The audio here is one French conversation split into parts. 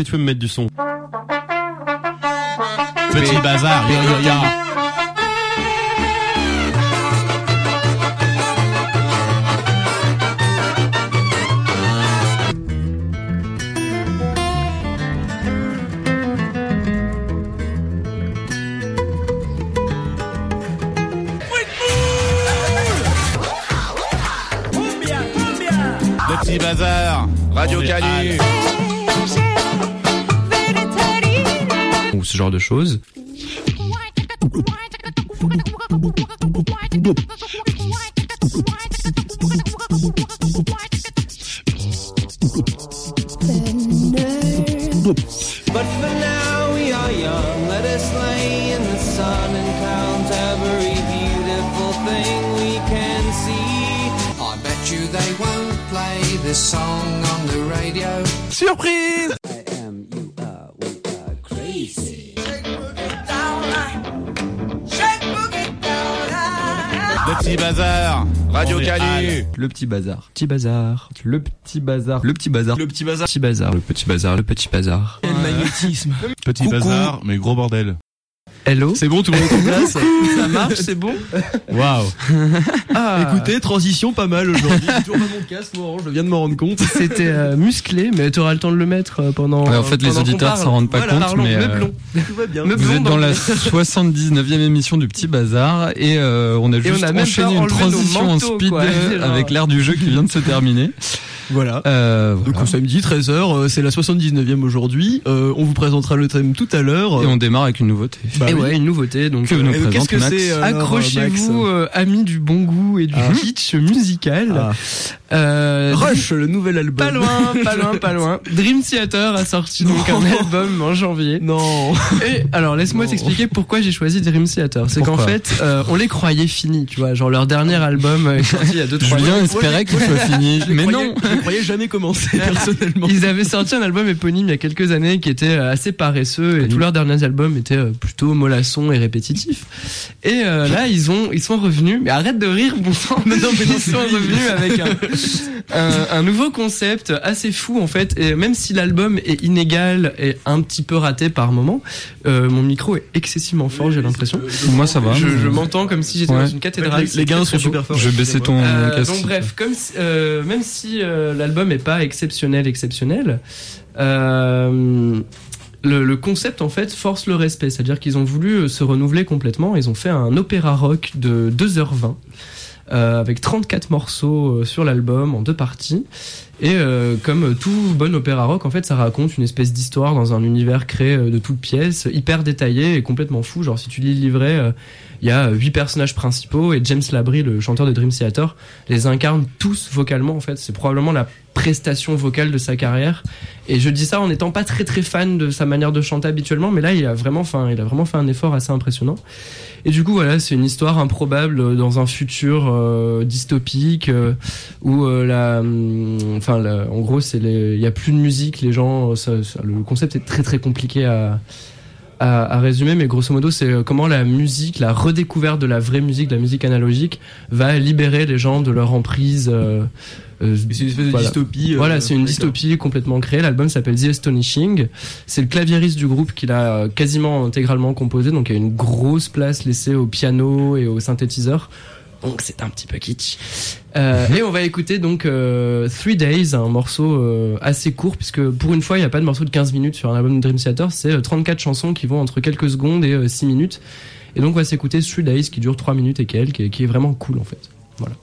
que tu peux me mettre du son? Petit bazar, ya. Le petit bazar, Radio Canu. Ou ce genre de choses. But for now we are young, let us lay in the sun and count every beautiful thing we can see. I bet you they won't play this song on the radio. Surprise! Le petit bazar, Radio Canu. Le petit bazar. Petit bazar. Le petit bazar. Le petit bazar. Le petit bazar. Petit bazar. Le petit bazar. Le petit bazar. Quel magnétisme. Petit Coucou. bazar, mais gros bordel. Hello. C'est bon, tout le monde est en place. Ça marche, c'est bon. Waouh. Écoutez, transition pas mal aujourd'hui. J'ai toujours pas mon casque, moi, je viens de m'en rendre compte. C'était musclé, mais tu auras le temps de le mettre pendant. Ouais, en fait, les auditeurs s'en rendent pas compte, mais Tout va bien. vous êtes dans la 79e émission du Petit Bazar et on a juste on a même enchaîné pas une enlevé nos transition manteaux, en speed quoi. avec l'air du jeu qui vient de se terminer. Voilà. Voilà. Donc samedi 13h, c'est la 79e aujourd'hui. On vous présentera le thème tout à l'heure. Et on démarre avec une nouveauté. Et ouais, une nouveauté. Donc, Que nous qu'est-ce présente que Max. c'est alors, accrochez-vous, amis du bon goût et du kitsch musical. Rush, le nouvel album. Pas loin. Dream Theater a sorti donc un album en janvier. Non. Et alors, laisse-moi t'expliquer pourquoi j'ai choisi Dream Theater. C'est qu'en fait, on les croyait finis, tu vois. Genre, leur dernier album est sorti il y a 2-3 ans. Julien espérait qu'il soit fini, mais non. Je croyais jamais commencer personnellement. Ils avaient sorti un album éponyme il y a quelques années qui était assez paresseux et tous leurs derniers albums étaient plutôt mollassons et répétitifs. Et là, ils sont revenus. Mais arrête de rire, bon sang. Ils sont revenus avec un nouveau concept assez fou en fait. Et même si l'album est inégal et un petit peu raté par moment, mon micro est excessivement fort, j'ai l'impression. Moi, ça va. Je m'entends comme si j'étais Ouais. dans une cathédrale. Les gains C'est sont très beau. super forts. Je vais baisser ton casque. Donc bref, même si l'album est pas exceptionnel, le concept en fait force le respect, c'est-à-dire qu'ils ont voulu se renouveler complètement. Ils ont fait un opéra rock de 2h20 avec 34 morceaux sur l'album en 2 parties. Et comme tout bon opéra rock, en fait, ça raconte une espèce d'histoire dans un univers créé de toutes pièces, hyper détaillé et complètement fou. Genre, si tu lis le livret, il y a 8 personnages principaux et James Labrie, le chanteur de Dream Theater, les incarne tous vocalement. En fait, c'est probablement la prestation vocale de sa carrière. Et je dis ça en n'étant pas très très fan de sa manière de chanter habituellement, mais là, il a vraiment fait un effort assez impressionnant. Et du coup, voilà, c'est une histoire improbable dans un futur dystopique où en gros, il y a plus de musique, les gens, le concept est très très compliqué à résumer, mais grosso modo, c'est comment la musique, la redécouverte de la vraie musique, de la musique analogique, va libérer les gens de leur emprise. C'est une espèce de dystopie. Voilà, c'est une dystopie complètement créée. L'album s'appelle The Astonishing. C'est le claviériste du groupe qui l'a quasiment intégralement composé, donc il y a une grosse place laissée au piano et au synthétiseur. Donc c'est un petit peu kitsch. Et on va écouter donc 3 Days, un morceau assez court, puisque pour une fois il n'y a pas de morceau de 15 minutes sur un album de Dream Theater, c'est 34 chansons qui vont entre quelques secondes et 6 minutes. Et donc on va s'écouter 3 Days qui dure 3 minutes et quelques, qui est vraiment cool en fait. Voilà.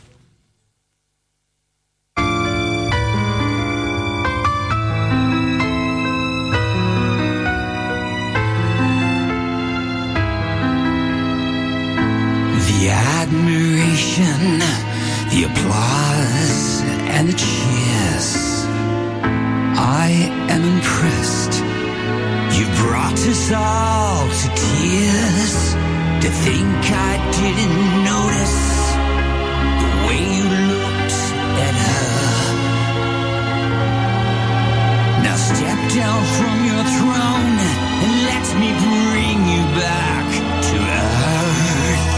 The admiration, the applause, and the cheers. I am impressed. You brought us all to tears. To think I didn't notice the way you looked at her. Now step down from your throne and let me bring you back to earth.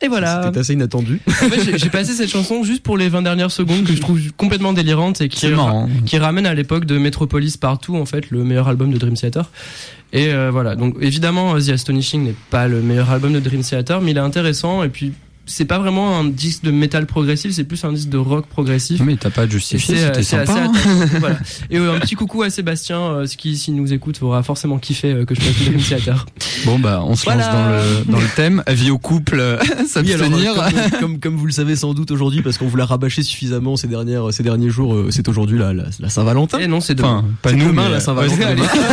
Et voilà. C'était assez inattendu. En fait, j'ai passé cette chanson juste pour les 20 dernières secondes que je trouve complètement délirante et C'est marrant. qui ramène à l'époque de Metropolis Partout, en fait, le meilleur album de Dream Theater. Et voilà, donc évidemment The Astonishing n'est pas le meilleur album de Dream Theater, mais il est intéressant et puis c'est pas vraiment un disque de métal progressif, c'est plus un disque de rock progressif. Mais t'as pas justifié, c'était sympa. Assez voilà. Et un petit coucou à Sébastien, qui s'il nous écoute aura forcément kiffé que je passe Dream Theater. Bon bah on se lance dans le thème, avis au couple, s'abstenir. Comme vous le savez sans doute aujourd'hui, parce qu'on vous l'a rabâché suffisamment ces derniers jours, c'est aujourd'hui la Saint-Valentin. Et non, c'est demain. Enfin, pas c'est nous, demain mais la Saint-Valentin.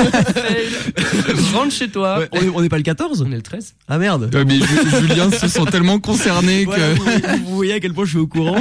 Rentre chez toi. Ouais, on est pas le 14 ? On est le 13. Ah merde. Ouais, mais Julien se sent tellement concerné voilà, que... vous voyez à quel point je suis au courant.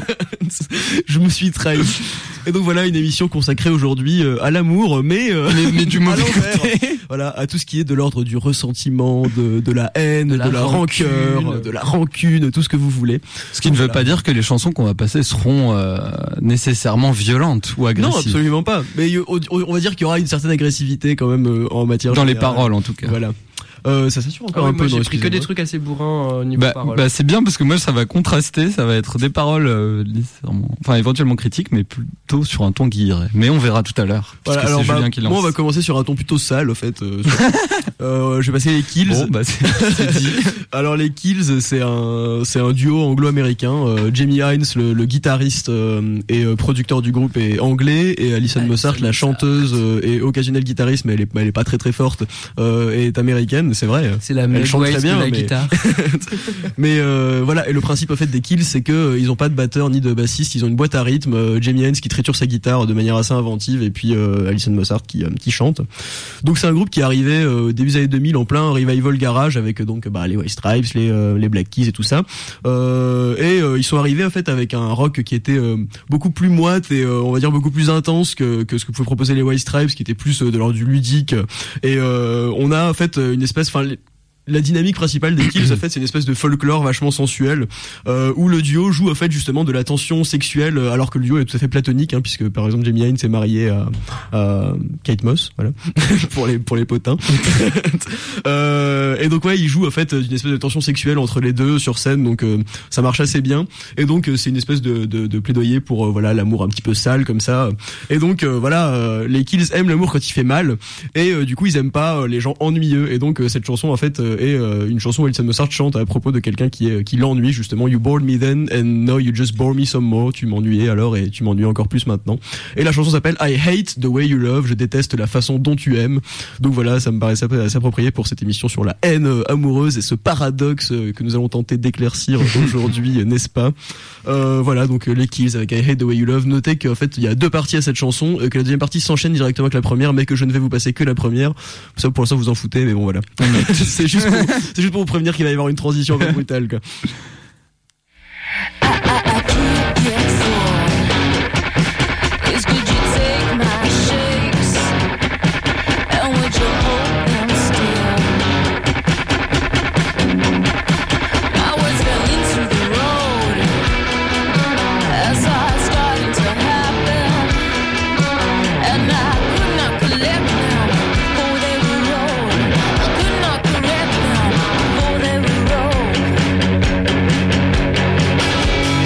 Je me suis trahi. Et donc voilà une émission consacrée aujourd'hui à l'amour, mais du mauvais côté. Voilà, à tout ce qui est de l'ordre du ressentiment, de la haine, de la rancœur, de la rancune, tout ce que vous voulez. Ce qui ne veut pas dire que les chansons qu'on va passer seront nécessairement violentes ou agressives. Non, absolument pas. Mais on va dire qu'il y aura une certaine agressivité quand même en matière dans générale. les paroles en tout cas. Voilà. Ça s'assure encore un peu. Moi, j'ai pris que des trucs assez bourrins niveau paroles. Bah c'est bien parce que moi ça va contraster, ça va être des paroles enfin éventuellement critiques, mais plutôt sur un ton guilleret. Mais on verra tout à l'heure. Voilà, alors Julien qui lance. moi on va commencer sur un ton plutôt sale, au fait. Je vais passer les Kills. Bon, bah c'est dit. Alors les Kills, c'est un duo anglo-américain. Jamie Hines, le guitariste et producteur du groupe, est anglais, et Alison Mossart, la chanteuse et occasionnelle guitariste, mais elle est pas très très forte, est américaine. C'est vrai. C'est la elle chante Meg très bien, de la mais... guitare. mais voilà, et le principe au fait des Kills, c'est que ils ont pas de batteur ni de bassiste, ils ont une boîte à rythme, Jamie Hines qui triture sa guitare de manière assez inventive, et puis Alison Mossart qui chante. Donc c'est un groupe qui est arrivé début des années 2000 en plein revival garage avec donc les White Stripes, les Black Keys et tout ça. Ils sont arrivés en fait avec un rock qui était beaucoup plus moite et on va dire beaucoup plus intense que ce que pouvaient proposer les White Stripes, qui était plus de l'ordre du ludique. Et on a en fait une espèce, la dynamique principale des Kills, en fait, c'est une espèce de folklore vachement sensuel, où le duo joue en fait justement de la tension sexuelle, alors que le duo est tout à fait platonique, hein, puisque par exemple Jamie Hines est marié à Kate Moss, voilà, pour les potins. Et donc ouais, il joue en fait d'une espèce de tension sexuelle entre les deux sur scène, donc ça marche assez bien. Et donc c'est une espèce de plaidoyer pour voilà l'amour un petit peu sale comme ça. Et donc les Kills aiment l'amour quand il fait mal, et du coup ils aiment pas les gens ennuyeux. Et donc cette chanson en fait est une chanson où Alison Mossart chante à propos de quelqu'un qui l'ennuie justement. You bored me then and now you just bore me some more. Tu m'ennuyais alors et tu m'ennuies encore plus maintenant. Et la chanson s'appelle I hate the way you love. Je déteste la façon dont tu aimes. Donc voilà, ça me paraissait assez approprié pour cette émission sur la haine amoureuse et ce paradoxe que nous allons tenter d'éclaircir aujourd'hui, n'est-ce pas? Voilà, donc les Kills avec I hate the way you love. Notez qu'en fait il y a deux parties à cette chanson, que la deuxième partie s'enchaîne directement avec la première, mais que je ne vais vous passer que la première. Ça, pour l'instant vous en foutez, mais bon voilà. C'est juste pour vous prévenir qu'il va y avoir une transition un peu brutale, quoi. Collect them before they were rolled.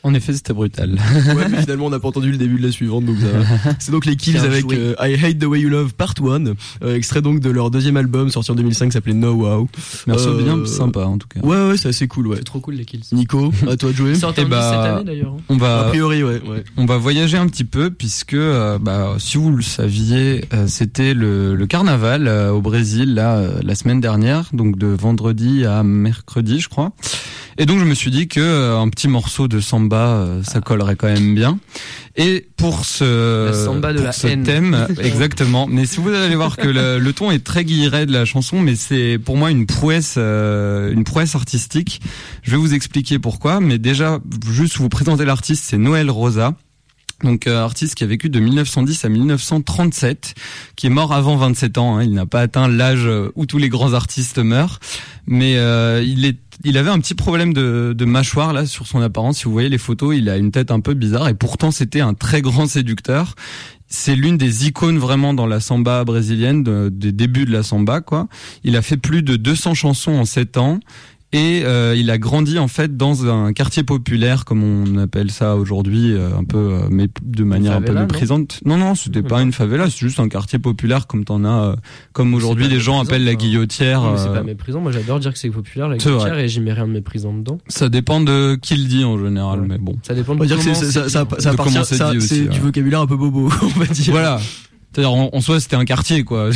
En effet, c'était brutal. Ouais, mais finalement, on n'a pas entendu le début de la suivante, donc ça va. C'est donc les Kills Bien avec joué. I Hate the Way You Love Part 1, extrait donc de leur deuxième album sorti en 2005 qui s'appelait No Wow. Morceau bien sympa en tout cas. Ouais, c'est assez cool, ouais. C'est trop cool les Kills. Nico, à toi de jouer. Ils sortent un Eh bah, disque cette année d'ailleurs. On A va priori, ouais. on va voyager un petit peu puisque si vous le saviez, c'était le carnaval au Brésil là la semaine dernière, donc de vendredi à mercredi, je crois. Et donc je me suis dit que un petit morceau de samba ça collerait quand même bien. Et pour La samba de pour la ce haine. thème exactement. Mais si vous allez voir que le ton est très guilleret de la chanson, mais c'est pour moi une prouesse artistique. Je vais vous expliquer pourquoi. Mais déjà juste vous présenter l'artiste, c'est Noel Rosa. Donc artiste qui a vécu de 1910 à 1937, qui est mort avant 27 ans. Il n'a pas atteint l'âge où tous les grands artistes meurent, mais il avait un petit problème de mâchoire là sur son apparence. Si vous voyez les photos, il a une tête un peu bizarre et pourtant c'était un très grand séducteur. C'est l'une des icônes vraiment dans la samba brésilienne, des débuts de la samba quoi. Il a fait plus de 200 chansons en 7 ans. Et il a grandi en fait dans un quartier populaire, comme on appelle ça aujourd'hui, un peu, mais de manière Favela, un peu méprisante. Non, c'était pas une favela, c'est juste un quartier populaire comme t'en as, comme aujourd'hui pas les gens méprisant, appellent la enfin. guillotière. Non, mais c'est pas méprisant. Moi, j'adore dire que c'est populaire la C'est vrai. guitare et j'y mets rien de méprisant dedans. Ça dépend de qui le dit en général, Ouais. mais bon. Ça dépend On de va dire que comment ça c'est dit. appartient, comment c'est dit aussi, c'est ouais. du vocabulaire un peu bobo, on va dire. Voilà. C'est-à-dire en soi c'était un quartier quoi.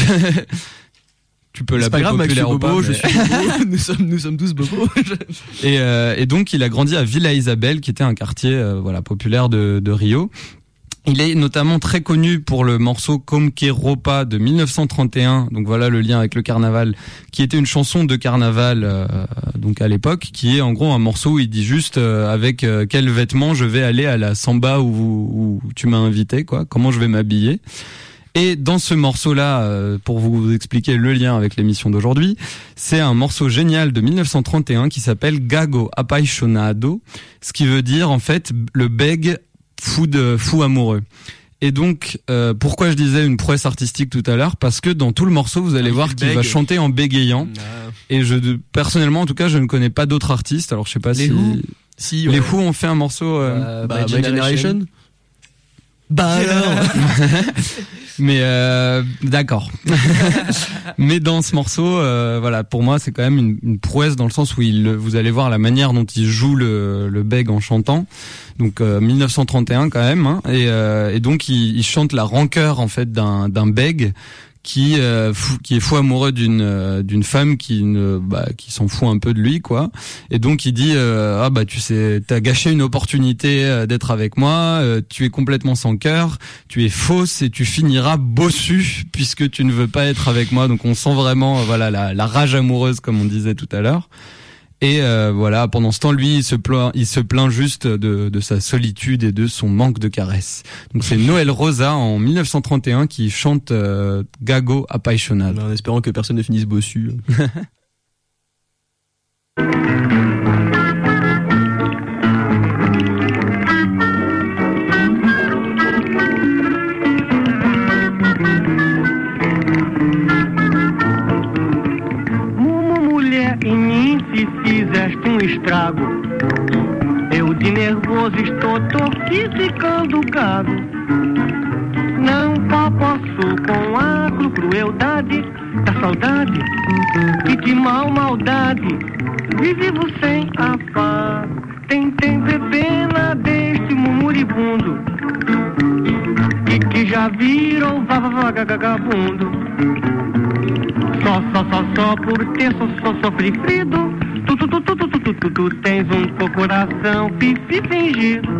Tu peux C'est pas l'appeler grave, Max, je suis populaire ou bobo, pas. je mais- suis bobo, nous sommes tous bobos. Et donc il a grandi à Villa Isabel, qui était un quartier populaire de Rio. Il est notamment très connu pour le morceau Comme que Roupa de 1931, donc voilà le lien avec le carnaval, qui était une chanson de carnaval donc à l'époque, qui est en gros un morceau où il dit juste avec quels vêtements je vais aller à la samba où tu m'as invité, quoi, comment je vais m'habiller. Et dans ce morceau-là, pour vous expliquer le lien avec l'émission d'aujourd'hui, c'est un morceau génial de 1931 qui s'appelle Gago Apaixonado, ce qui veut dire en fait le bègue fou amoureux. Et donc, pourquoi je disais une prouesse artistique tout à l'heure, parce que dans tout le morceau, vous allez voir qu'il va chanter en bégayant. Et personnellement, en tout cas, je ne connais pas d'autres artistes. Alors, je sais pas Les Who Si, les Who ont fait un morceau. My Generation. Bah alors. Mais d'accord. Mais dans ce morceau, voilà, pour moi, c'est quand même une prouesse dans le sens où vous allez voir la manière dont il joue le bègue en chantant. Donc 1931 quand même, hein, et donc il chante la rancœur en fait d'un bègue qui est fou amoureux d'une femme qui s'en fout un peu de lui, quoi. Et donc il dit tu sais, t'as gâché une opportunité d'être avec moi, tu es complètement sans cœur, tu es fausse et tu finiras bossu puisque tu ne veux pas être avec moi. Donc on sent vraiment la rage amoureuse comme on disait tout à l'heure. Et pendant ce temps, lui, il se plaint juste de sa solitude et de son manque de caresses. Donc c'est Noel Rosa en 1931 qui chante Gago Apaixonado. En espérant que personne ne finisse bossu. Mulher, em mim se fizeste um estrago. Eu de nervoso estou ficando gago. Não posso com a crueldade da saudade e de maldade. Vivo sem afago. Tem pena deste moribundo e que já virou vagabundo. Só por ter sofrido. Tu tens coração fingido.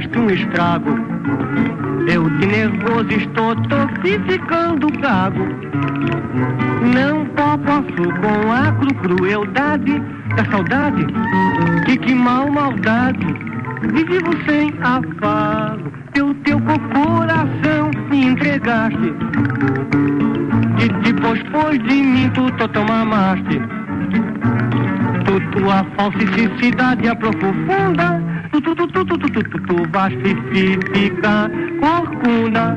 fizeste um estrago. Eu de nervoso estou ficando gago. Não posso com a crueldade da saudade. Que maldade. E vivo sem afago. Teu coração me entregaste. Depois de mim tu mamaste. Tua falsicidade aprofunda. Tu vais ficar corcunda.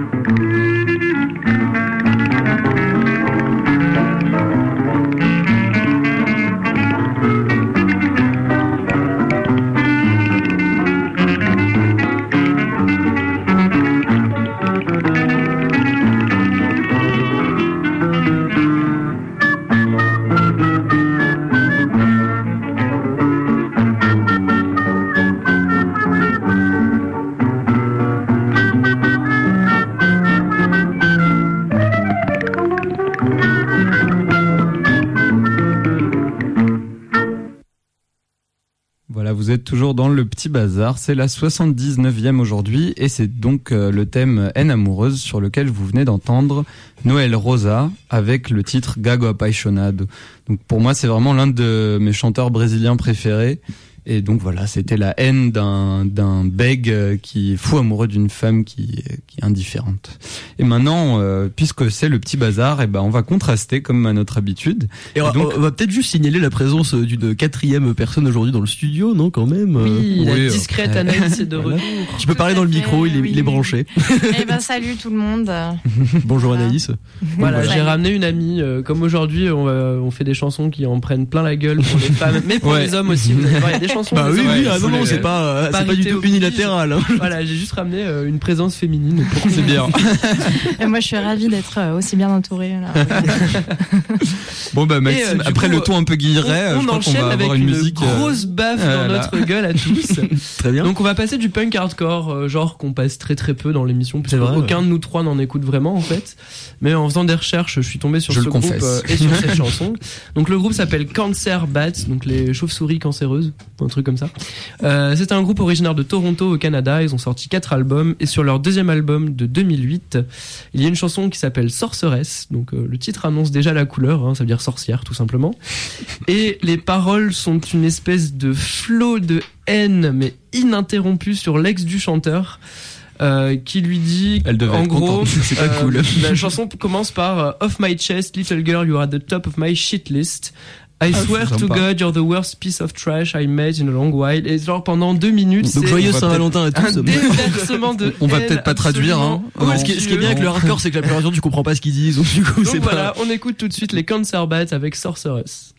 Vous êtes toujours dans le petit bazar, c'est la 79e aujourd'hui et c'est donc le thème Haine amoureuse sur lequel vous venez d'entendre Noel Rosa avec le titre Gago Apaixonado. Donc pour moi c'est vraiment l'un de mes chanteurs brésiliens préférés et donc voilà, c'était la haine d'un bègue qui est fou amoureux d'une femme qui est indifférente. Et maintenant, puisque c'est le petit bazar, et ben on va contraster comme à notre habitude. Et donc, on va peut-être juste signaler la présence d'une 4e personne aujourd'hui dans le studio, non quand même. Oui, la discrète Anaïs est de retour. Tu peux parler dans le micro, il est branché. Eh ben salut tout le monde. Bonjour Anaïs. Voilà, j'ai ramené une amie. Comme aujourd'hui, on fait des chansons qui en prennent plein la gueule pour les femmes, mais pour les hommes aussi. Vous allez voir, il y a des chansons. Bah oui, non, c'est pas du tout unilatéral. Hein. Voilà, j'ai juste ramené une présence féminine. C'est bien. Et moi, je suis ravie d'être aussi bien entourée. Là. Bon bah Maxime, après le ton un peu guilleret, on je crois qu'on enchaîne va avec avoir une musique grosse baffe dans notre gueule à tous. Très bien. Donc on va passer du punk hardcore, genre qu'on passe très très peu dans l'émission, parce qu'aucun de nous trois n'en écoute vraiment en fait. Mais en faisant des recherches, je suis tombé sur ce groupe et sur cette chanson. Donc le groupe s'appelle Cancer Bats, donc les chauves-souris cancéreuses, un truc comme ça. C'est un groupe originaire de Toronto au Canada. Ils ont sorti 4 albums et sur leur deuxième album de 2008, il y a une chanson qui s'appelle Sorceress. Donc le titre annonce déjà la couleur, hein, ça veut dire sorcière tout simplement. Et les paroles sont une espèce de flot de haine mais ininterrompu sur l'ex du chanteur. Qui lui dit, en gros, c'est pas cool. La chanson commence par Off my chest, little girl, you are at the top of my shit list. I swear to God, you're the worst piece of trash I made in a long while. Et genre pendant 2 minutes, donc joyeux Saint-Valentin à tous. Un déversement de on va peut-être pas traduire. Hein. Ce qui est bien avec le hardcore, c'est que la plupart du temps tu comprends pas ce qu'ils disent. Donc du coup, donc c'est voilà, pas... on écoute tout de suite les Cancer Bats avec Sorceress.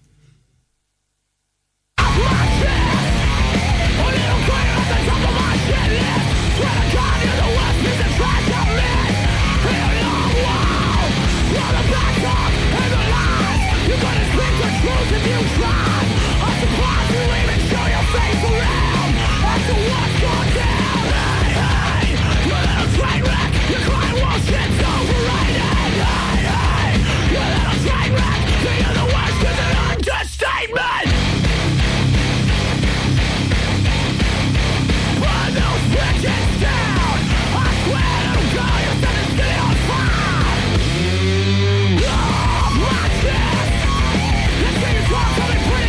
Coming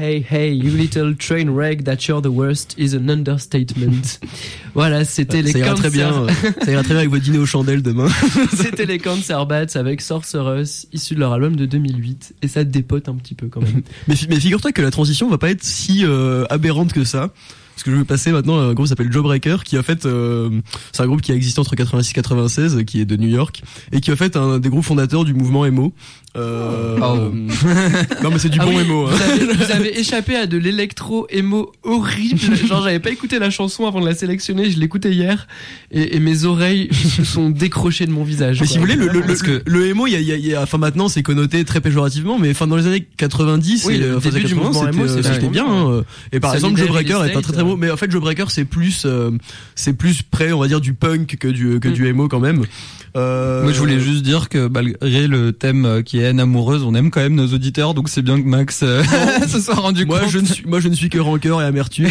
hey, hey, you little train wreck, that you're the worst is an understatement. Voilà, c'était les ça ira très bien. Ça ira très bien avec votre dîner aux chandelles demain. C'était les Cancer Bats avec Sorceress, issu de leur album de 2008. Et ça dépote un petit peu quand même. Mais figure-toi que la transition va pas être si aberrante que ça. Parce que je vais passer maintenant à un groupe qui s'appelle Jawbreaker, qui a fait, c'est un groupe qui a existé entre 86 et 96, qui est de New York, et qui a fait un des groupes fondateurs du mouvement emo. Non mais c'est du bon emo. Hein. Vous avez échappé à de l'électro-emo horrible. Genre j'avais pas écouté la chanson avant de la sélectionner, je l'écoutais hier, et mes oreilles se sont décrochées de mon visage. Mais si vous voulez, le emo, enfin maintenant c'est connoté très péjorativement, mais enfin dans les années 90, oui, le début du mouvement emo, c'était bien. Hein. Et par exemple, Jawbreaker est un très beau, mais en fait Jawbreaker c'est plus près, on va dire, du punk que du emo quand même. Moi je voulais juste dire que malgré le thème qui est haine amoureuse, on aime quand même nos auditeurs, donc c'est bien que Max se soit rendu compte. Moi je ne suis que rancœur et amertume.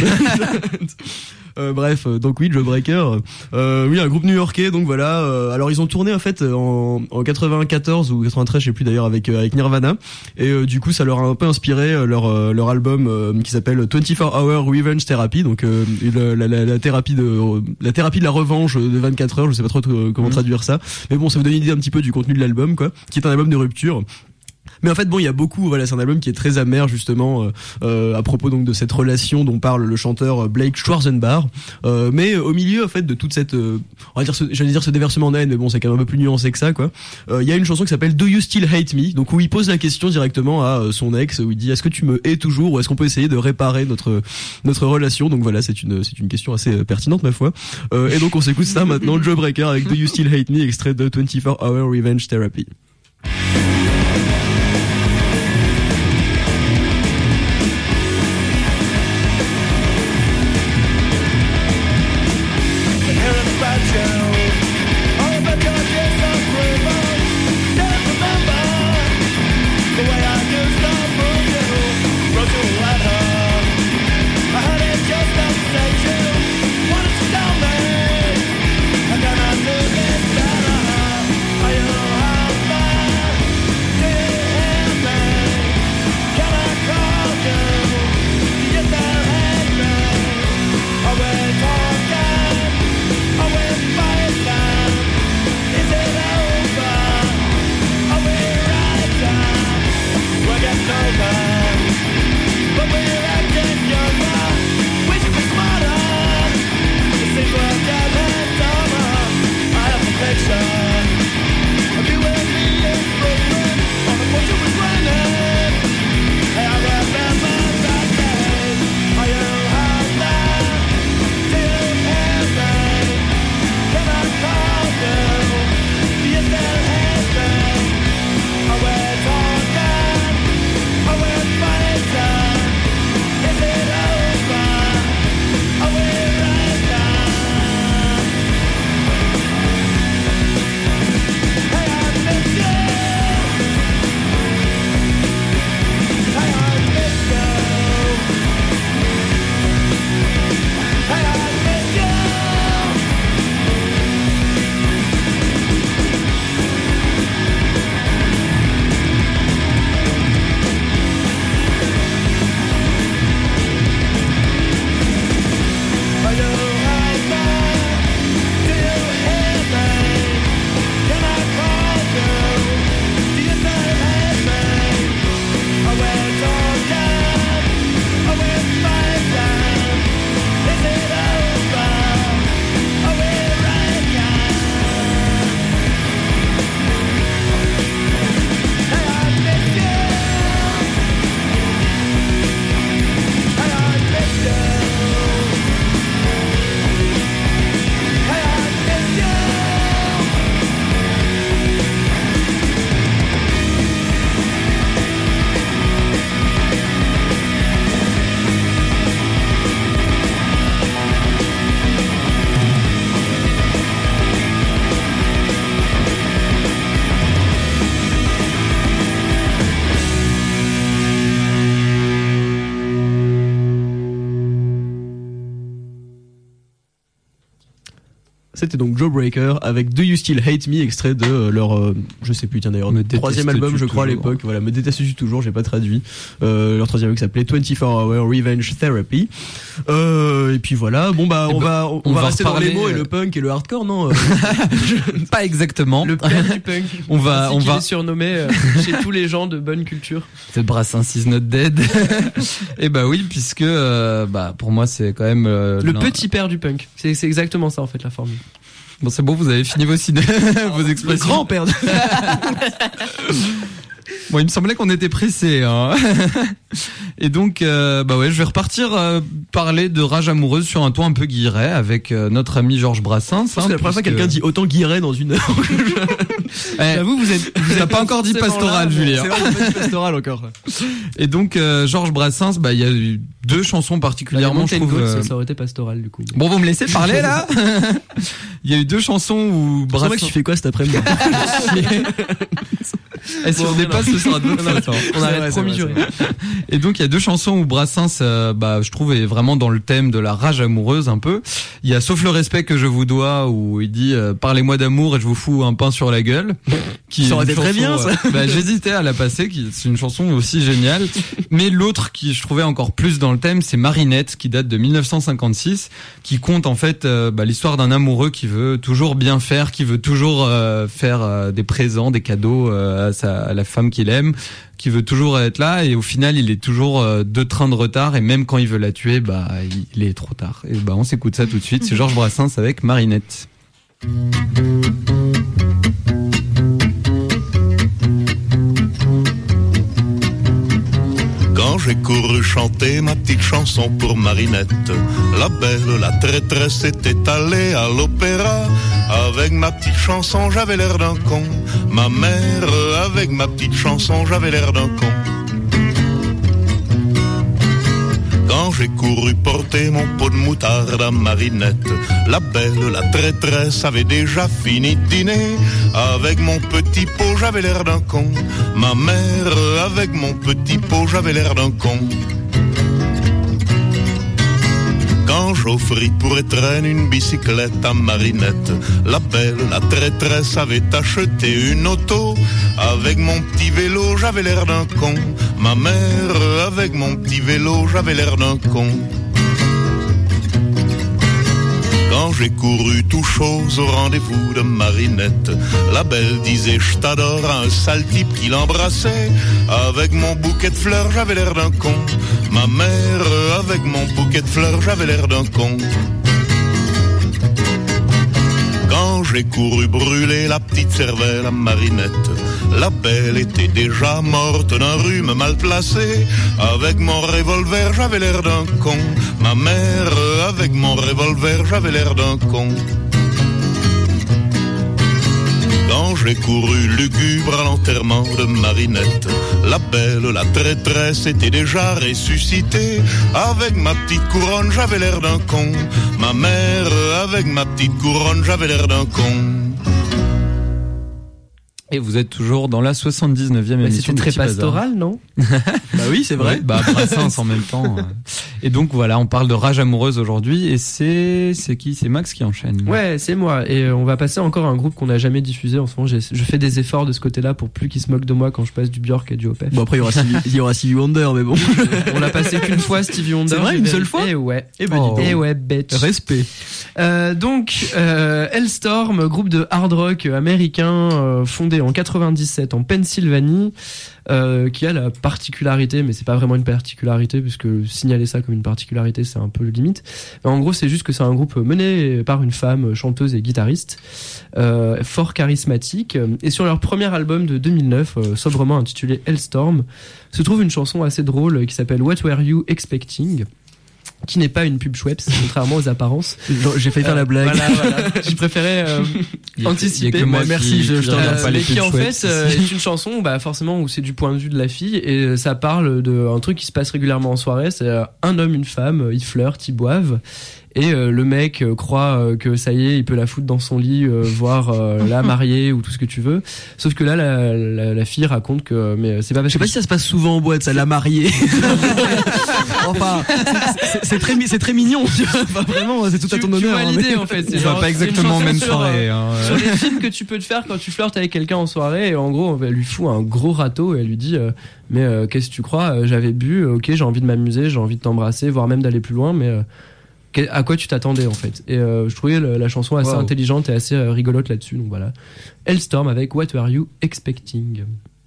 Bref, donc oui, Jawbreaker, oui, un groupe new-yorkais, donc voilà. Alors ils ont tourné en fait en 94 ou 93, je sais plus d'ailleurs, avec Nirvana, et du coup ça leur a un peu inspiré leur album qui s'appelle 24 Hour Revenge Therapy, donc la thérapie de la revanche de 24 heures, je sais pas trop comment traduire ça, mais bon, ça vous donne une idée un petit peu du contenu de l'album, quoi, qui est un album de rupture. Mais en fait bon, il y a beaucoup, voilà, c'est un album qui est très amer justement à propos donc de cette relation dont parle le chanteur Blake Schwarzenbach, mais au milieu en fait de toute cette on va dire j'allais dire ce déversement en haine, mais bon, c'est quand même un peu plus nuancé que ça, quoi. Il y a une chanson qui s'appelle Do You Still Hate Me, donc où il pose la question directement à son ex, où il dit est-ce que tu me hais toujours, ou est-ce qu'on peut essayer de réparer notre relation. Donc voilà, c'est une question assez pertinente, ma foi. Et donc on s'écoute ça maintenant, Jawbreaker avec Do You Still Hate Me, extrait de 24 Hour Revenge Therapy. Are you how C'était donc Jawbreaker avec Do You Still Hate Me, extrait de leur, je sais plus, tiens d'ailleurs, troisième album, je crois, à l'époque. Voilà, Me Détestes-tu toujours, j'ai pas traduit. Leur troisième album qui s'appelait 24 Hour Revenge Therapy. Et puis voilà, bon bah, on va rester dans les mots et le punk et le hardcore, non? Pas exactement. Le père du punk. On va. Il est surnommé chez tous les gens de bonne culture. C'est Brassens is not dead. Et bah oui, puisque, pour moi, c'est quand même, le petit père du punk. C'est exactement ça, en fait, la formule. Bon, c'est bon, vous avez fini vos vos expressions. Le grand-père. Bon, il me semblait qu'on était pressés, hein. Et donc, je vais repartir parler de rage amoureuse sur un ton un peu guilleret avec notre ami Georges Brassens. C'est la première fois que quelqu'un dit autant guilleret dans une heure. J'avoue, vous n'avez pas encore dit pastoral, Julien. C'est vrai, pas dit pastoral encore. Et donc, Georges Brassens, il y a eu deux chansons particulièrement, je trouve. Ça aurait été pastoral, du coup. Bon, vous me laissez parler, là? Il y a eu deux chansons où Brassens. C'est vrai que tu fais quoi cet après-midi? Et si on dépasse, ce sera de votre faute. On arrête, promis juré. Et donc, il y a deux chansons où Brassens, je trouve, est vraiment dans le thème de la rage amoureuse, un peu. Il y a Sauf le respect que je vous dois, où il dit, parlez-moi d'amour et je vous fous un pain sur la gueule. Ça aurait été très bien, ça. J'hésitais à la passer, c'est une chanson aussi géniale. Mais l'autre qui je trouvais encore plus dans le thème, c'est Marinette, qui date de 1956, qui compte, en fait, l'histoire d'un amoureux qui veut toujours bien faire, qui veut toujours faire des présents, des cadeaux à la femme qu'il aime, qui veut toujours être là, et au final il est toujours 2 trains de retard, et même quand il veut la tuer, il est trop tard. Et on s'écoute ça tout de suite. C'est Georges Brassens avec Marinette. Quand j'ai couru chanter ma petite chanson pour Marinette, la belle, la traîtresse était allée à l'opéra. Avec ma petite chanson, j'avais l'air d'un con. Ma mère, avec ma petite chanson, j'avais l'air d'un con. Quand j'ai couru porter mon pot de moutarde à Marinette, la belle, la traîtresse avait déjà fini de dîner. Avec mon petit pot, j'avais l'air d'un con. Ma mère, avec mon petit pot, j'avais l'air d'un con. Quand j'offris pour étreindre une bicyclette à Marinette, la belle, la traîtresse avait acheté une auto. Avec mon petit vélo, j'avais l'air d'un con. Ma mère, avec mon petit vélo, j'avais l'air d'un con. Quand j'ai couru tout chose au rendez-vous de Marinette, la belle disait je t'adore à un sale type qui l'embrassait. Avec mon bouquet de fleurs, j'avais l'air d'un con. Ma mère, avec mon bouquet de fleurs, j'avais l'air d'un con. Quand j'ai couru brûler la petite cervelle à Marinette, la belle était déjà morte d'un rhume mal placé. Avec mon revolver, j'avais l'air d'un con. Ma mère, avec mon revolver, j'avais l'air d'un con. Quand j'ai couru lugubre à l'enterrement de Marinette, la belle, la traîtresse était déjà ressuscitée. Avec ma petite couronne, j'avais l'air d'un con. Ma mère, avec ma petite couronne, j'avais l'air d'un con. Et vous êtes toujours dans la 79e émission. C'était très pastoral, non? Oui, c'est vrai. Ouais, Brassens en même temps. Et donc voilà, on parle de rage amoureuse aujourd'hui, et c'est qui? C'est Max qui enchaîne. Ouais, c'est moi. Et on va passer encore à un groupe qu'on n'a jamais diffusé en ce moment. Je fais des efforts de ce côté-là pour plus qu'ils se moquent de moi quand je passe du Björk et du Opeth. Bon, après il y aura Stevie Wonder, mais bon. On l'a passé qu'une fois, Stevie Wonder. C'est vrai, une seule fois? Eh ouais. Eh ouais, bitch. Respect. Donc, Hellstorm, groupe de hard rock américain fondé en 97 en Pennsylvanie, qui a la particularité, mais c'est pas vraiment une particularité puisque signaler ça comme une particularité c'est un peu limite. Mais en gros c'est juste que c'est un groupe mené par une femme chanteuse et guitariste fort charismatique, et sur leur premier album de 2009 sobrement intitulé Hellstorm se trouve une chanson assez drôle qui s'appelle What Were You Expecting, qui n'est pas une pub Schweppes, contrairement aux apparences. J'ai failli faire la blague. Voilà. Je préférais anticiper. Merci, je t'en remercie. Mais qui en fait est une chanson, forcément, où c'est du point de vue de la fille, et ça parle d'un truc qui se passe régulièrement en soirée. C'est un homme, une femme, ils flirtent, ils boivent. Et le mec croit que ça y est, il peut la foutre dans son lit, voire la marier ou tout ce que tu veux. Sauf que là, la fille raconte que mais c'est pas parce Je sais pas si ça se passe souvent en boîte, ça l'a marié. Enfin, c'est très mignon. Tu vois. Enfin, vraiment, c'est tout à ton tu honneur. vois l'idée en fait. C'est Ça va genre, pas exactement c'est une même chanson soirée. sur les films que tu peux te faire quand tu flirtes avec quelqu'un en soirée. Et en gros, elle lui fout un gros râteau et elle lui dit mais qu'est-ce que tu crois, j'avais bu, ok, j'ai envie de m'amuser, j'ai envie de t'embrasser, voire même d'aller plus loin, mais à quoi tu t'attendais en fait. Et je trouvais la chanson assez intelligente et assez rigolote là-dessus. Donc voilà, Hellstorm avec What Were You Expecting.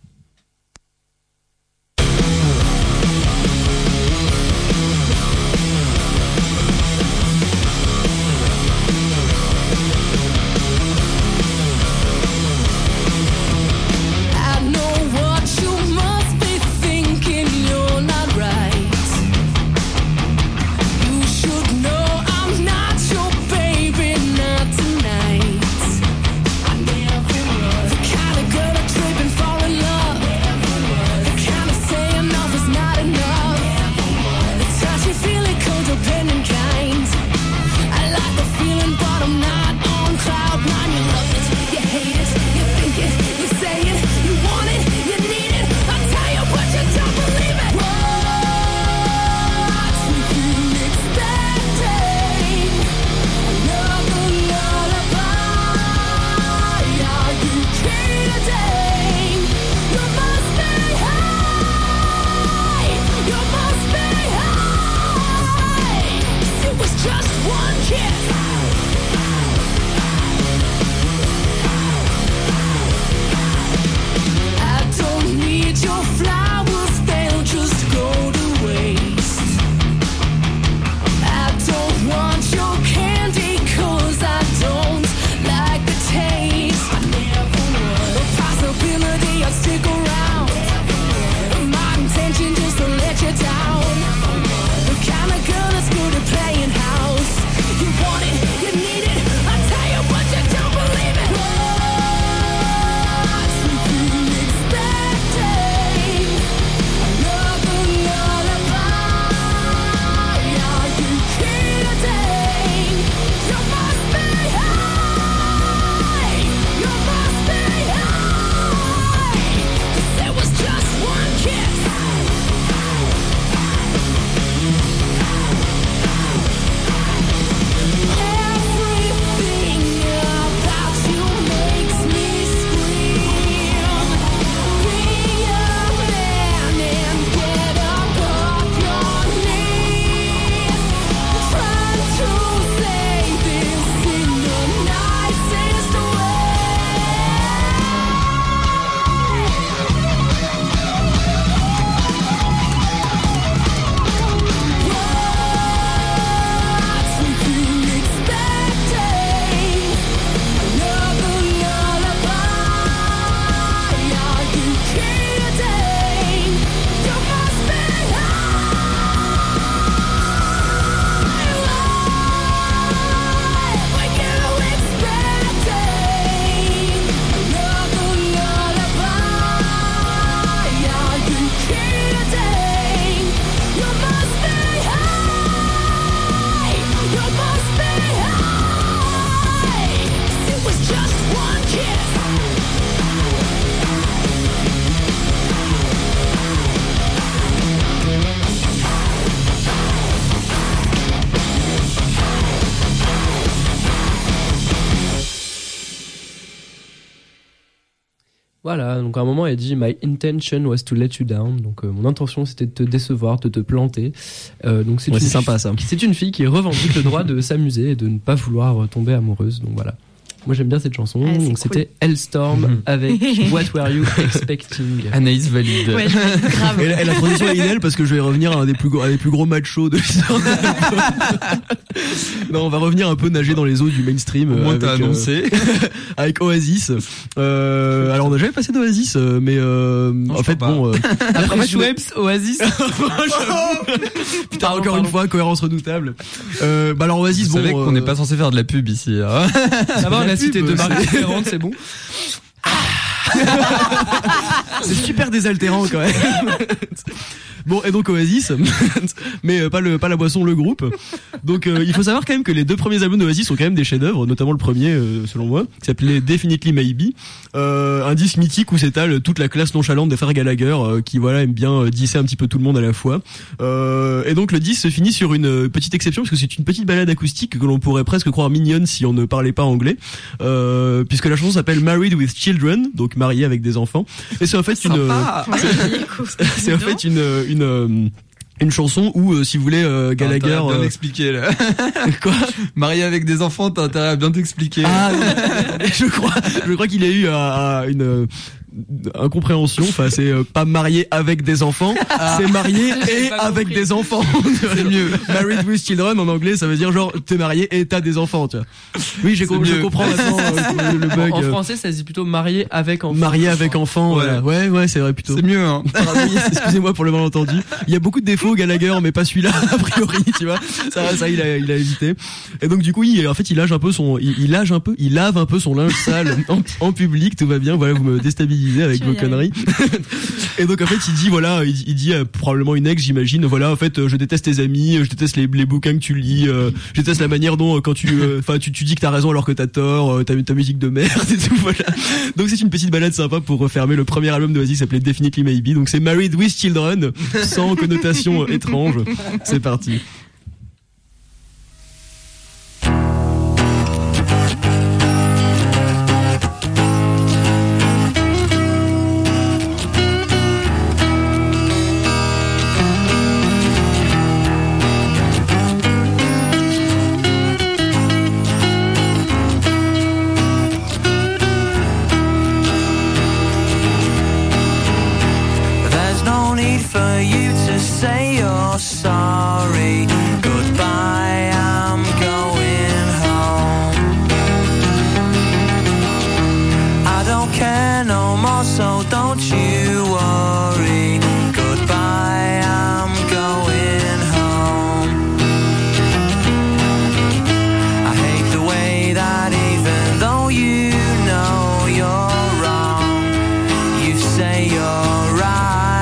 Voilà, donc à un moment elle dit My intention was to let you down, donc mon intention c'était de te décevoir, de te planter. Donc c'est sympa ça. C'est une fille qui revendique le droit de s'amuser et de ne pas vouloir tomber amoureuse. Donc voilà. Moi j'aime bien cette chanson. Ah, donc cool. C'était Hellstorm avec What Were You Expecting. Anaïs valide. Ouais, grave. Et la transition est idéale parce que je vais revenir à un des plus gros machos de l'histoire. Non, on va revenir un peu nager dans les eaux du mainstream. Au moins t'as annoncé. Avec Oasis. Alors on n'a jamais passé d'Oasis, mais en fait bon. Après Schweppes, Oasis. Putain, encore une fois, cohérence redoutable. Bah alors Oasis, Vous bon. savez qu'on n'est pas censé faire de la pub ici. Hein. Ça va, on a cité deux marques différentes, c'est bon. C'est super désaltérant quand même. Bon, et donc Oasis, mais pas la boisson, le groupe. Donc il faut savoir quand même que les 2 premiers albums d'Oasis sont quand même des chefs-d'œuvre, notamment le premier, selon moi, qui s'appelait Definitely Maybe, un disque mythique où s'étale toute la classe nonchalante des frères Gallagher, qui voilà aiment bien disser un petit peu tout le monde à la fois. Et donc le disque se finit sur une petite exception, parce que c'est une petite balade acoustique que l'on pourrait presque croire mignonne si on ne parlait pas anglais, puisque la chanson s'appelle Married with Children, donc marié avec des enfants. Et c'est en fait c'est en fait une chanson où si vous voulez Gallagher bien expliqué là. Quoi, marié avec des enfants, t'as intérêt à bien t'expliquer. Ah je crois qu'il y a eu une incompréhension. Enfin, c'est pas marié avec des enfants, c'est marié et avec des enfants. C'est mieux. Married with Children en anglais, ça veut dire genre t'es marié et t'as des enfants, tu vois. Oui, je comprends maintenant le bug. En français, ça se dit plutôt marié avec enfant. Marié avec enfant, ouais. Voilà. Ouais, c'est vrai plutôt. C'est mieux, hein. Excusez-moi pour le malentendu. Il y a beaucoup de défauts Gallagher, mais pas celui-là a priori, tu vois. Ça il a évité. Et donc du coup, en fait, il lave un peu son linge sale en public, tout va bien. Voilà, vous me déstabilisez avec vos conneries. Et donc en fait il dit probablement une ex, j'imagine, voilà, en fait je déteste tes amis, je déteste les bouquins que tu lis, je déteste la manière dont quand tu dis que t'as raison alors que t'as tort, ta musique de merde et tout, voilà. Donc c'est une petite balade sympa pour refermer le premier album d'Oasis qui s'appelait Definitely Maybe. Donc c'est Married with Children, sans connotation étrange. C'est parti. For you to say you're sorry. Goodbye, I'm going home. I don't care no more, so don't you worry. Goodbye, I'm going home. I hate the way that even though you know you're wrong, you say you're right.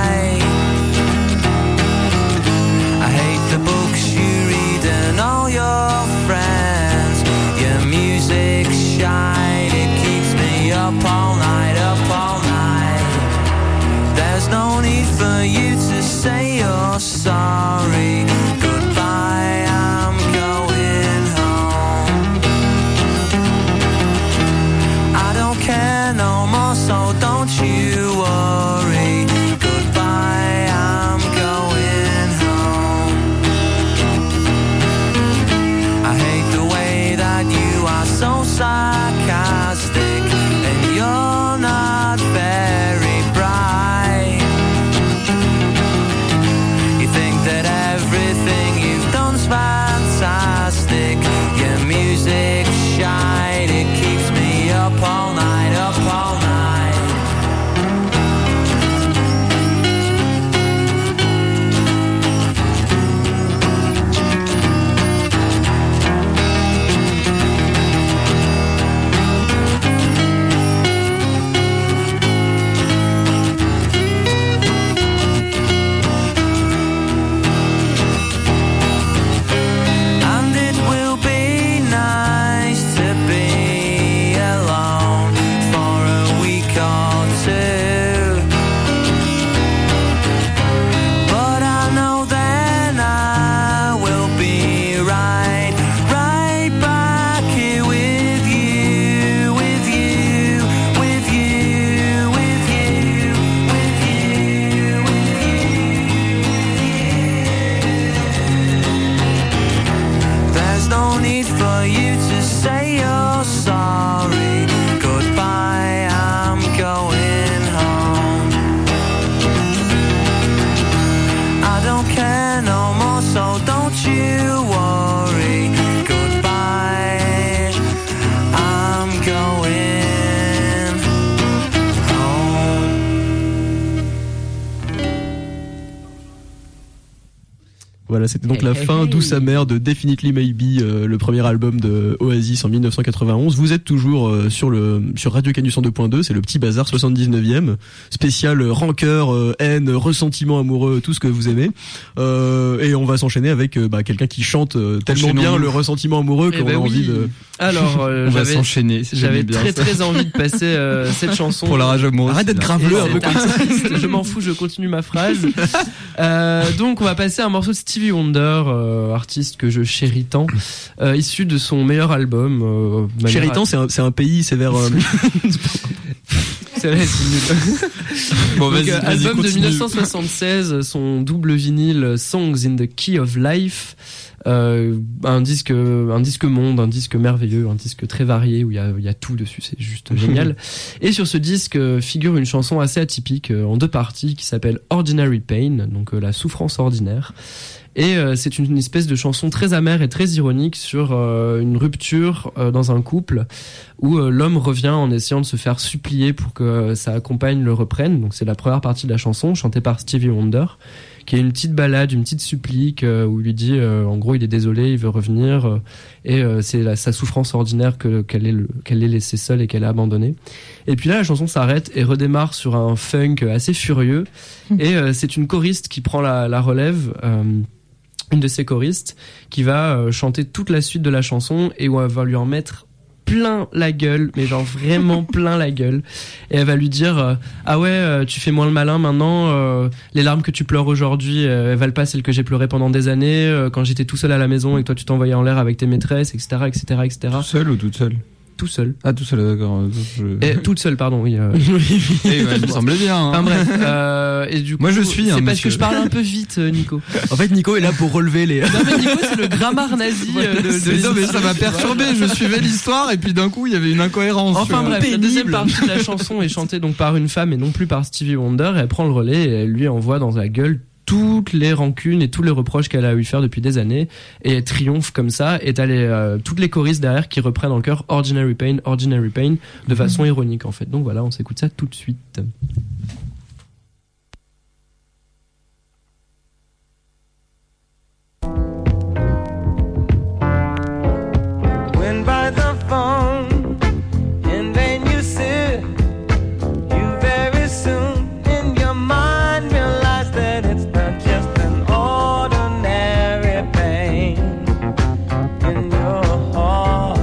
All your friends, your music shine, it keeps me up all night, up all night. There's no need for you to say you're sorry. Goodbye, I'm going home. I don't care no more, so don't you worry. Goodbye, I'm going home. I hate the way that you are so sarcastic, and you're not very bright. You think that everything you've done's fantastic. Your music shine, it keeps me up all night, up all night. Voilà, c'était donc la fin douce amère de Definitely Maybe, le premier album de Oasis en 1991. Vous êtes toujours sur Radio Canus 102.2, c'est le petit bazar 79e, spécial rancœur, haine, ressentiment amoureux, tout ce que vous aimez. Et on va s'enchaîner avec quelqu'un qui chante tellement bien le ressentiment amoureux qu'on a envie de... Alors, on va s'enchaîner. J'avais très envie de passer cette chanson. Pour la rage amoureuse. Arrête d'être graveleux un peu comme ça. Je m'en fous, je continue ma phrase. Donc on va passer un morceau de Stevie Wonder, artiste que je chéris tant, issu de son meilleur album. Chéris tant, c'est un pays, c'est vers... C'est vrai, c'est nul. Bon, donc, vas-y, album continue. de 1976, son double vinyle Songs in the Key of Life. Un disque monde, un disque merveilleux, un disque très varié où il y a tout dessus, c'est juste génial. Et sur ce disque figure une chanson assez atypique en 2 parties qui s'appelle Ordinary Pain, donc la souffrance ordinaire. Et c'est une espèce de chanson très amère et très ironique sur une rupture dans un couple où l'homme revient en essayant de se faire supplier pour que sa compagne le reprenne. Donc c'est la première partie de la chanson chantée par Stevie Wonder, qui est une petite ballade, une petite supplique où il lui dit en gros il est désolé, il veut revenir et c'est sa souffrance ordinaire qu'elle est laissée seule et qu'elle est abandonnée. Et puis là la chanson s'arrête et redémarre sur un funk assez furieux et c'est une choriste qui prend la relève, une de ses choristes qui va chanter toute la suite de la chanson et où elle va lui en mettre plein la gueule, mais genre vraiment plein la gueule. Et elle va lui dire ah ouais, tu fais moins le malin maintenant, les larmes que tu pleures aujourd'hui, elles valent pas celles que j'ai pleurées pendant des années quand j'étais tout seul à la maison et que toi tu t'envoyais en l'air avec tes maîtresses, etc., etc., etc. Tout seul ou toute seule? Tout seul. Ah, tout seul, d'accord. Toute seule, pardon, oui. Il me semblait bien. Hein. Enfin bref. Et du coup, moi je suis. C'est parce que je parle un peu vite, Nico. En fait, Nico est là pour relever les. Non mais Nico, c'est le grammar nazi Non mais ça m'a perturbé. Je suivais l'histoire et puis d'un coup il y avait une incohérence. Enfin bref, la deuxième partie de la chanson est chantée donc par une femme et non plus par Stevie Wonder. Et elle prend le relais et elle lui envoie dans la gueule toutes les rancunes et tous les reproches qu'elle a eu faire depuis des années, et elle triomphe comme ça, et t'as toutes les choristes derrière qui reprennent en chœur Ordinary Pain de façon ironique en fait. Donc voilà, on s'écoute ça tout de suite. When by the phone, and then you sit, you very soon in your mind realize that it's not just an ordinary pain in your heart.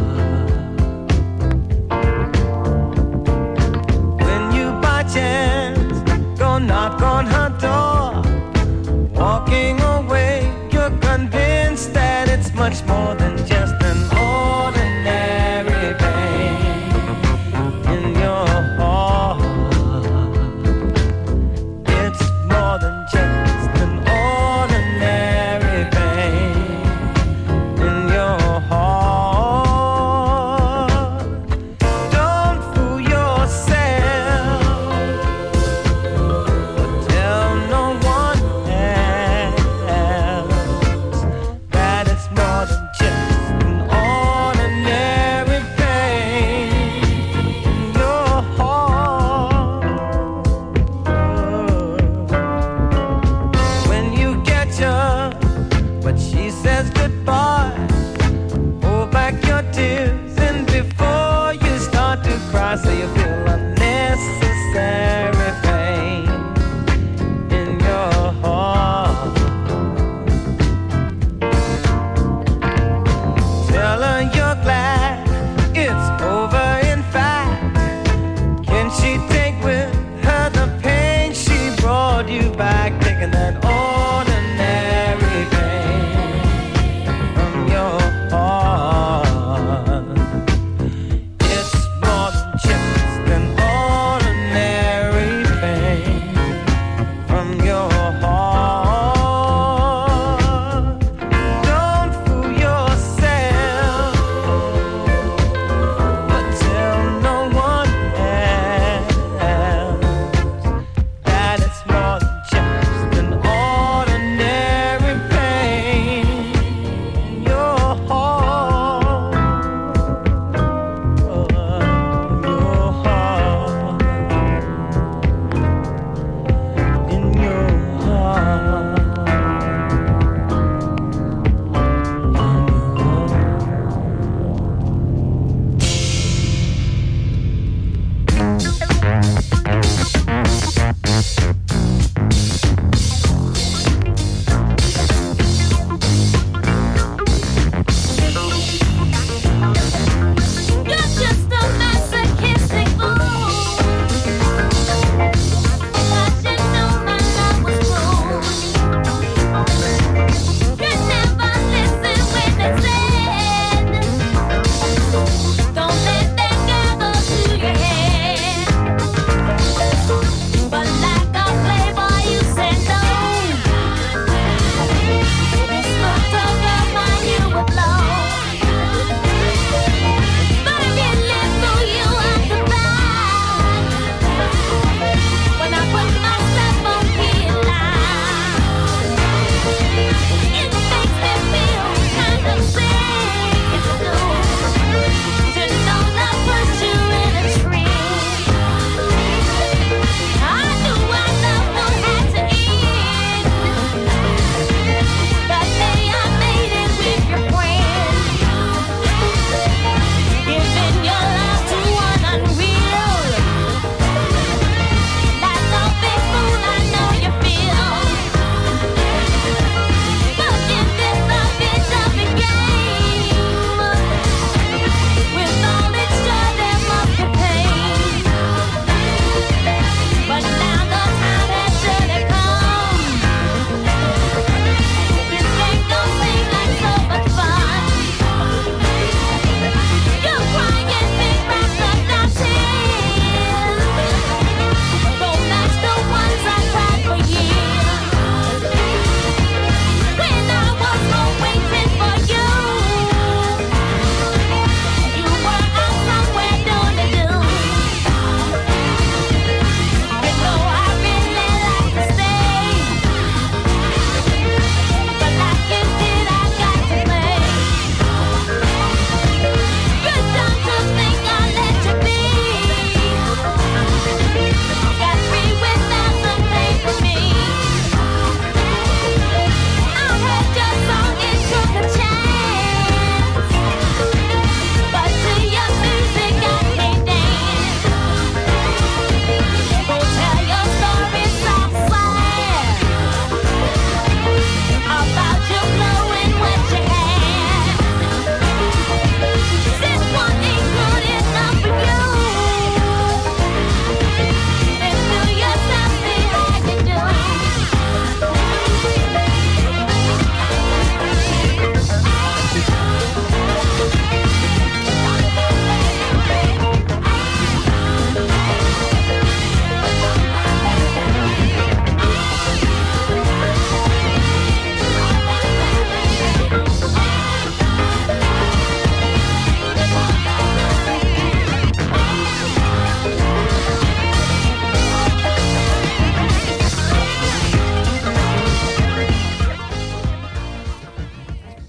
When you by chance go knock on her door, walking away, you're convinced that it's much more than just an ordinary pain in your heart. It's more than just an ordinary pain in your heart. Don't fool yourself, or tell no one else that it's more than just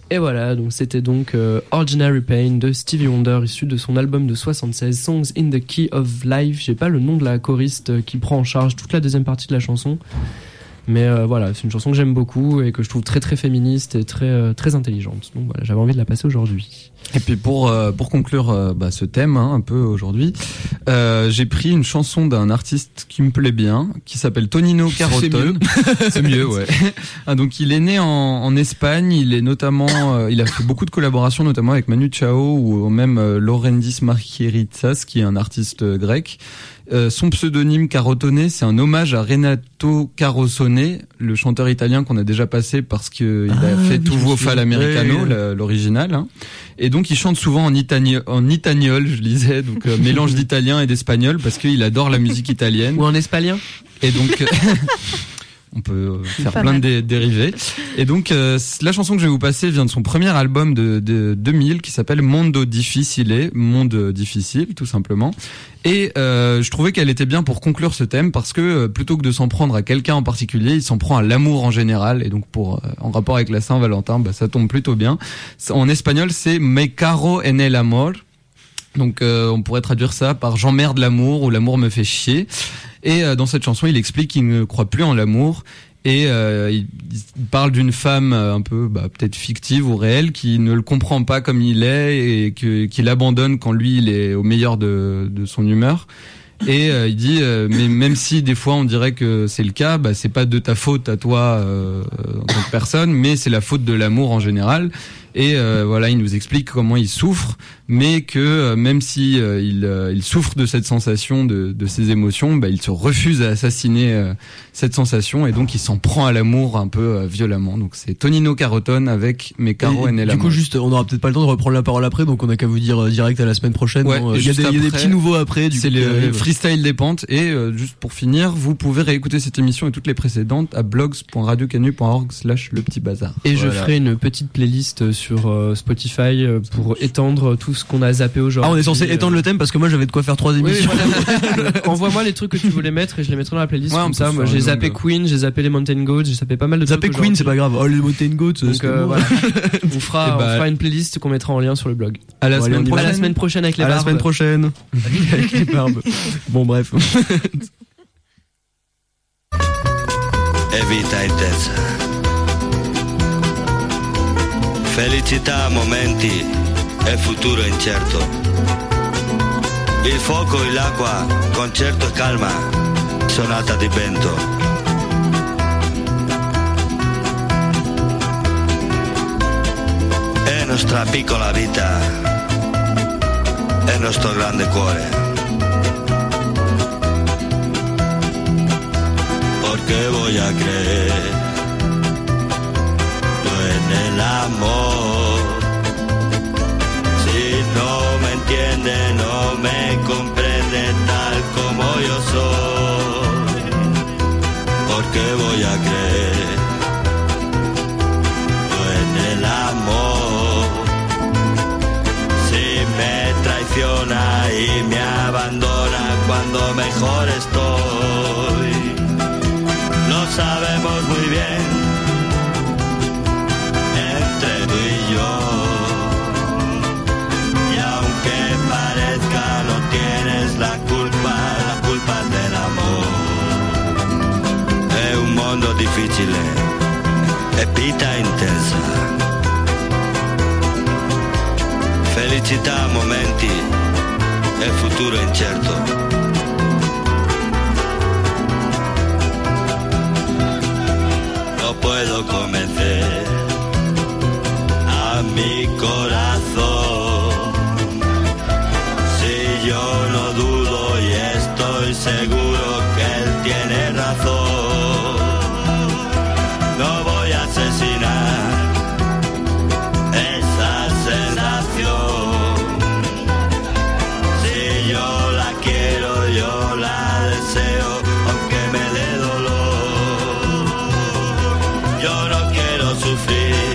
Et voilà, donc c'était donc Ordinary Pain de Stevie Wonder, issu de son album de 76, Songs in the Key of Life. J'ai pas le nom de la choriste qui prend en charge toute la deuxième partie de la chanson. Mais voilà, c'est une chanson que j'aime beaucoup et que je trouve très très féministe et très très intelligente. Donc voilà, j'avais envie de la passer aujourd'hui. Et puis pour conclure ce thème un peu aujourd'hui, j'ai pris une chanson d'un artiste qui me plaît bien, qui s'appelle Tonino Carotone. C'est mieux, ouais. Donc il est né en Espagne, il est notamment, il a fait beaucoup de collaborations, notamment avec Manu Chao ou même Laurendis Margheritsas, qui est un artiste grec. Son pseudonyme Carotone, c'est un hommage à Renato Carosone, le chanteur italien qu'on a déjà passé parce qu'il a fait Tuvo fa l'americano, l'original. Hein. Et donc il chante souvent en itagnol, je lisais, donc mélange d'italien et d'espagnol parce qu'il adore la musique italienne. Ou en espagnol. Et donc on peut faire plein de dérivés. Et donc la chanson que je vais vous passer vient de son premier album de 2000 qui s'appelle Mondo Difficile, Monde difficile tout simplement. Et je trouvais qu'elle était bien pour conclure ce thème parce que plutôt que de s'en prendre à quelqu'un en particulier, il s'en prend à l'amour en général. Et donc en rapport avec la Saint-Valentin, ça tombe plutôt bien. En espagnol, c'est Me caro en el amor. Donc on pourrait traduire ça par j'emmerde l'amour ou l'amour me fait chier. Et dans cette chanson, il explique qu'il ne croit plus en l'amour. Et il parle d'une femme un peu peut-être fictive ou réelle qui ne le comprend pas comme il est et qu'il abandonne quand lui il est au meilleur de son humeur. Et il dit mais même si des fois on dirait que c'est le cas, c'est pas de ta faute à toi en tant que personne, mais c'est la faute de l'amour en général. Et voilà, il nous explique comment il souffre, mais que même si il souffre de cette sensation, de ses émotions, il se refuse à assassiner cette sensation et donc il s'en prend à l'amour un peu violemment. Donc c'est Tonino Carotone avec Me caro en el amor. Du coup, juste, on aura peut-être pas le temps de reprendre la parole après, donc on a qu'à vous dire direct à la semaine prochaine. Ouais, il y a des petits nouveaux après. C'est le freestyle des pentes. Et juste pour finir, vous pouvez réécouter cette émission et toutes les précédentes à blogs.radiocanu.org/lepetitbazar. Et je ferai une petite playlist sur Spotify pour étendre tout ce qu'on a zappé aujourd'hui. Ah, on est censé étendre le thème parce que moi j'avais de quoi faire 3 émissions. Oui, voilà. Envoie-moi les trucs que tu voulais mettre et je les mettrai dans la playlist comme ça. Moi j'ai zappé Queen, j'ai zappé les Mountain Goats, j'ai zappé pas mal de trucs. Zappé Queen, c'est pas grave. Oh, les Mountain Goats, donc voilà. On fera une playlist qu'on mettra en lien sur le blog. À la semaine prochaine. À la semaine prochaine avec les barbes. À la semaine prochaine. Avec les barbes. Bon bref. Vita intensa, felicità a momenti e futuro incerto, il fuoco e l'acqua, concerto e calma, sonata di vento. È nostra piccola vita, è nostro grande cuore. Que voy a creer yo en el amor si no me entiende, no me comprende tal como yo soy. Porque voy a creer yo en el amor si me traiciona y me abandona cuando mejor estoy. Sabemos muy bien, entre tú y yo, y aunque parezca no tienes la culpa del amor. È un mondo difficile e vita intensa, felicità a momenti e futuro incerto. Puedo convencer a mi corazón si yo no dudo y estoy seguro que él tiene razón. No voy a asesinar esa sensación. Si yo la quiero, yo la deseo, aunque me dé dolor. Yo no quiero sufrir,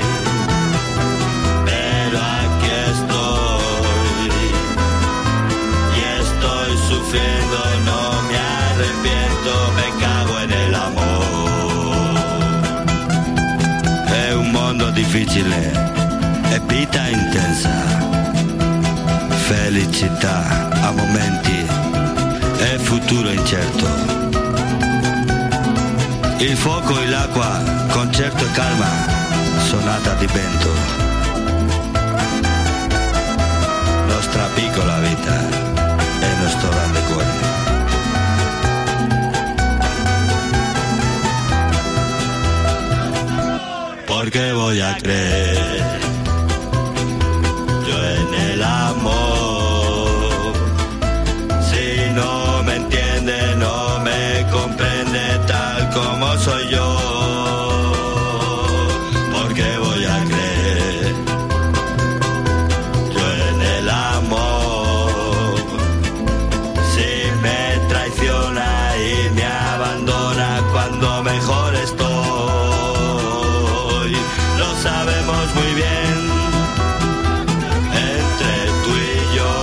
pero aquí estoy. Y estoy sufriendo, no me arrepiento, me cago en el amor. È un mondo difficile e vita intensa, felicità a momenti e futuro incerto. Il fuoco e l'acqua, concerto e calma, sonata di vento. Nostra piccola vita e nostro grande cuore. Porque voy a creer yo en el amor. Si no me entiende, no me comprende tal como soy yo. Porque voy a creer yo en el amor. Si me traiciona y me abandona cuando mejor estoy. Sabemos muy bien, entre tú y yo,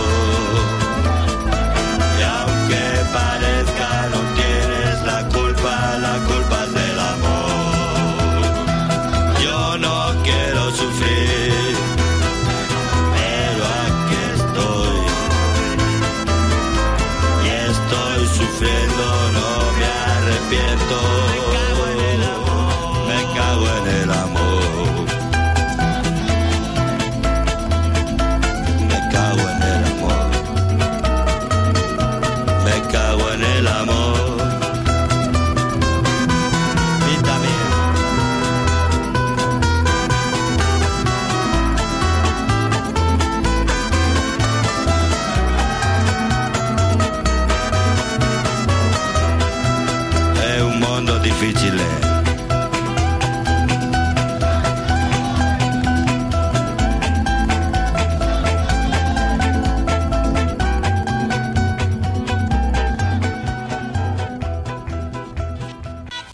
y aunque parezca no tienes la culpa es del amor. Yo no quiero sufrir, pero aquí estoy, y estoy sufriendo, no me arrepiento. Me cago en el amor. Difficile